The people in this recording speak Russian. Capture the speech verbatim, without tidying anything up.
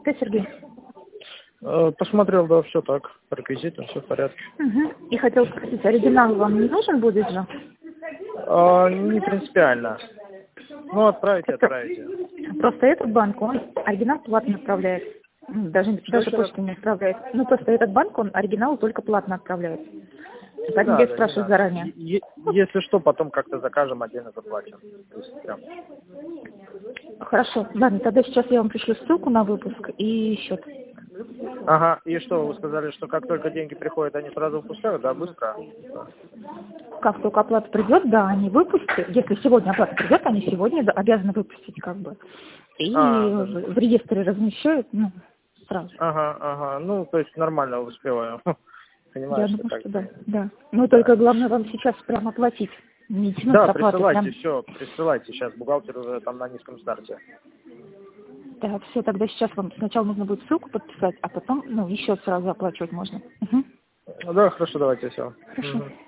Да, Сергей? Э, Посмотрел, да, все так, по реквизитам, все в порядке. Угу. И хотел спросить, оригинал вам не нужен будет же? А, не принципиально. Ну, отправите, Это отправите. просто этот банк, он оригинал платно отправляет. М, Даже, Что даже еще раз? почту не отправляет. Ну, просто этот банк, он оригинал только платно отправляет. Поэтому я Да, да, не спрашиваю надо. заранее. Е- Если что, потом как-то закажем, отдельно заплатим. То есть прям. Хорошо, ладно, тогда сейчас я вам пришлю ссылку на выпуск и счет. Ага, и что, вы сказали, что как только деньги приходят, они сразу выпускают, да, быстро? Да. Как только оплата придет, да, они выпустят. Если сегодня оплата придет, они сегодня да, обязаны выпустить, как бы. И А, даже. в реестре размещают, ну, сразу. Ага, ага, ну, то есть нормально успеваю. Я Понимаю, что думаю, так. что да, да. Но Да. только главное вам сейчас прямо оплатить. Не тянуть с Да, оплаты, присылайте, прям. все, присылайте. Сейчас бухгалтер уже там на низком старте. Да, все, тогда сейчас вам сначала нужно будет ссылку подписать, а потом, ну, еще сразу оплачивать можно. Угу. Ну да, хорошо, давайте все. Хорошо.